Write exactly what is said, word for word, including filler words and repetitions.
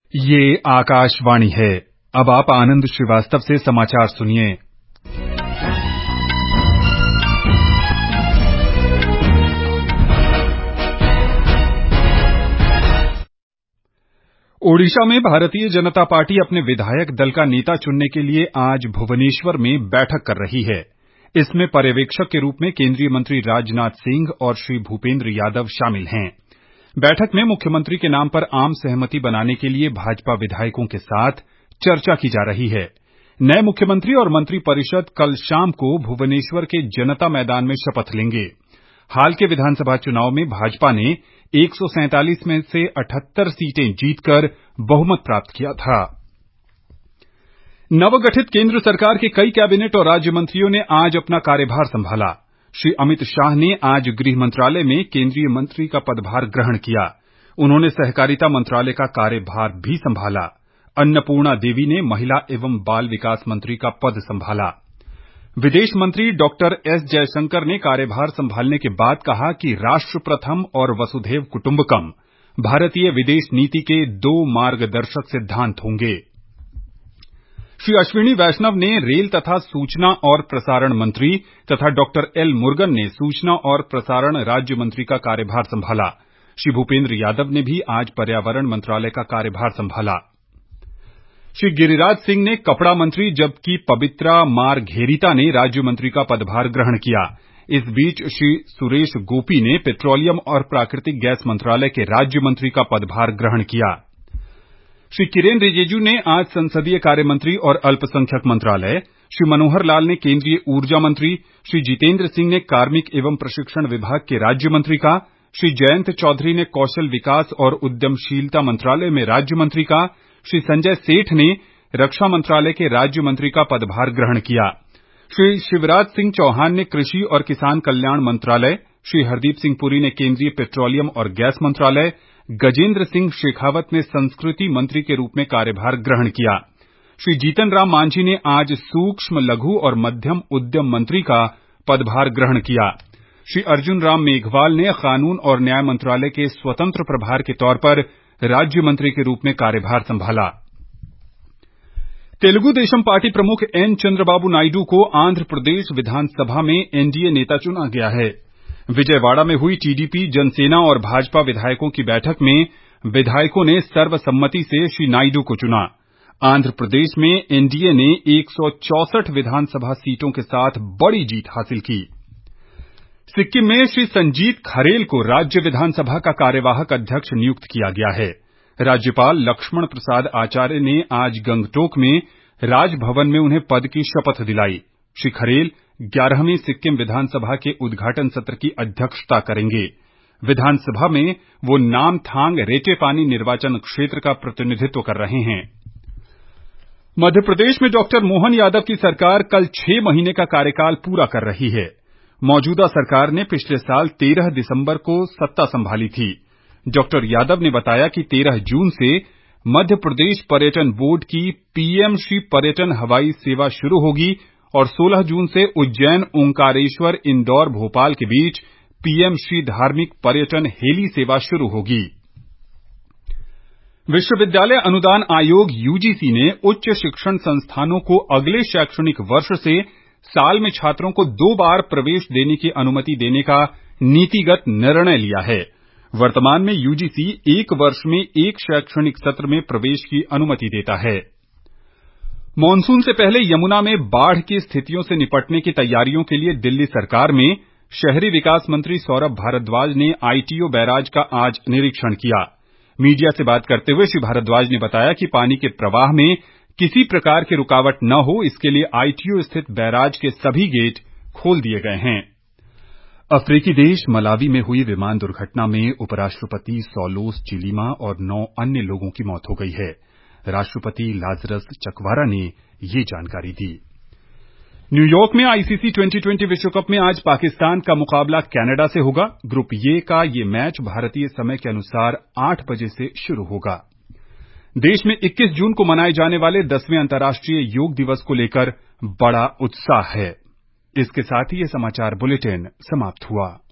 ये आकाशवाणी है। अब आप आनंद श्रीवास्तव से समाचार सुनिए। ओडिशा में भारतीय जनता पार्टी अपने विधायक दल का नेता चुनने के लिए आज भुवनेश्वर में बैठक कर रही है। इसमें पर्यवेक्षक के रूप में केंद्रीय मंत्री राजनाथ सिंह और श्री भूपेंद्र यादव शामिल हैं। बैठक में मुख्यमंत्री के नाम पर आम सहमति बनाने के लिए भाजपा विधायकों के साथ चर्चा की जा रही है। नए मुख्यमंत्री और मंत्रिपरिषद कल शाम को भुवनेश्वर के जनता मैदान में शपथ लेंगे। हाल के विधानसभा चुनाव में भाजपा ने एक सौ सैंतालीस में से अठहत्तर सीटें जीतकर बहुमत प्राप्त किया था। नवगठित केंद्र सरकार के कई कैबिनेट और राज्य मंत्रियों ने आज अपना कार्यभार संभाला। श्री अमित शाह ने आज गृह मंत्रालय में केंद्रीय मंत्री का पदभार ग्रहण किया। उन्होंने सहकारिता मंत्रालय का कार्यभार भी संभाला। अन्नपूर्णा देवी ने महिला एवं बाल विकास मंत्री का पद संभाला। विदेश मंत्री डॉक्टर एस जयशंकर ने कार्यभार संभालने के बाद कहा कि राष्ट्र प्रथम और वसुधैव कुटुंबकम भारतीय विदेश नीति के दो मार्गदर्शक सिद्धांत होंगे। श्री अश्विनी वैष्णव ने रेल तथा सूचना और प्रसारण मंत्री तथा डॉक्टर एल मुरुगन ने सूचना और प्रसारण राज्य मंत्री का कार्यभार संभाला। श्री भूपेंद्र यादव ने भी आज पर्यावरण मंत्रालय का कार्यभार संभाला। श्री गिरिराज सिंह ने कपड़ा मंत्री जबकि पवित्रा मारघेरिता ने राज्य मंत्री का पदभार ग्रहण किया। इस बीच श्री सुरेश गोपी ने पेट्रोलियम और प्राकृतिक गैस मंत्रालय के राज्य मंत्री का पदभार ग्रहण किया। श्री किरेन रिजिजू ने आज संसदीय कार्य मंत्री और अल्पसंख्यक मंत्रालय, श्री मनोहर लाल ने केंद्रीय ऊर्जा मंत्री, श्री जितेंद्र सिंह ने कार्मिक एवं प्रशिक्षण विभाग के राज्य मंत्री का, श्री जयंत चौधरी ने कौशल विकास और उद्यमशीलता मंत्रालय में राज्य मंत्री का, श्री संजय सेठ ने रक्षा मंत्रालय के राज्य मंत्री का पदभार ग्रहण किया। श्री शिवराज सिंह चौहान ने कृषि और किसान कल्याण मंत्रालय, श्री हरदीप सिंह पुरी ने केंद्रीय पेट्रोलियम और गैस मंत्रालय, गजेंद्र सिंह शेखावत ने संस्कृति मंत्री के रूप में कार्यभार ग्रहण किया। श्री जीतन राम मांझी ने आज सूक्ष्म लघु और मध्यम उद्यम मंत्री का पदभार ग्रहण किया। श्री अर्जुन राम मेघवाल ने कानून और न्याय मंत्रालय के स्वतंत्र प्रभार के तौर पर राज्य मंत्री के रूप में कार्यभार संभाला। तेलुगु देशम पार्टी प्रमुख एन चंद्रबाबू नायडू को आंध्र प्रदेश विधानसभा में एनडीए नेता चुना गया है। विजयवाड़ा में हुई टीडीपी, जनसेना और भाजपा विधायकों की बैठक में विधायकों ने सर्वसम्मति से श्री नायडू को चुना। आंध्र प्रदेश में एनडीए ने एक सौ चौसठ विधानसभा सीटों के साथ बड़ी जीत हासिल की। सिक्किम में श्री संजीत खरेल को राज्य विधानसभा का कार्यवाहक अध्यक्ष नियुक्त किया गया है। राज्यपाल लक्ष्मण प्रसाद आचार्य ने आज गंगटोक में राजभवन में उन्हें पद की शपथ दिलाई। श्री खरेल ग्यारहवीं सिक्किम विधानसभा के उद्घाटन सत्र की अध्यक्षता करेंगे। विधानसभा में वो नामथांग रेटेपानी निर्वाचन क्षेत्र का प्रतिनिधित्व कर रहे हैं। मध्यप्रदेश में डॉक्टर मोहन यादव की सरकार कल छह महीने का कार्यकाल पूरा कर रही है। मौजूदा सरकार ने पिछले साल तेरह दिसंबर को सत्ता संभाली थी। डॉक्टर यादव ने बताया कि तेरह जून से मध्य प्रदेश पर्यटन बोर्ड की पीएम श्री पर्यटन हवाई सेवा शुरू होगी और सोलह जून से उज्जैन, ओंकारेश्वर, इंदौर, भोपाल के बीच पीएम श्री धार्मिक पर्यटन हेली सेवा शुरू होगी। विश्वविद्यालय अनुदान आयोग यूजीसी ने उच्च शिक्षण संस्थानों को अगले शैक्षणिक वर्ष से साल में छात्रों को दो बार प्रवेश देने की अनुमति देने का नीतिगत निर्णय लिया है। वर्तमान में यूजीसी एक वर्ष में एक शैक्षणिक सत्र में प्रवेश की अनुमति देता है। मानसून से पहले यमुना में बाढ़ की स्थितियों से निपटने की तैयारियों के लिए दिल्ली सरकार में शहरी विकास मंत्री सौरभ भारद्वाज ने आईटीओ बैराज का आज निरीक्षण किया। मीडिया से बात करते हुए श्री भारद्वाज ने बताया कि पानी के प्रवाह में किसी प्रकार की रुकावट न हो, इसके लिए आईटीओ स्थित बैराज के सभी गेट खोल दिए गए हैं। अफ्रीकी देश मलावी में हुई विमान दुर्घटना में उपराष्ट्रपति सौलोस चिलीमा और नौ अन्य लोगों की मौत हो गई है। राष्ट्रपति लाजरस चकवारा ने ये जानकारी दी। न्यूयॉर्क में आईसीसी ट्वेंटी ट्वेंटी विश्व कप में आज पाकिस्तान का मुकाबला कनाडा से होगा। ग्रुप ए का ये मैच भारतीय समय के अनुसार आठ बजे से शुरू होगा। देश में इक्कीस जून को मनाए जाने वाले दसवें अंतर्राष्ट्रीय योग दिवस को लेकर बड़ा उत्साह है। इसके साथ ही ये समाचार बुलेटिन समाप्त हुआ।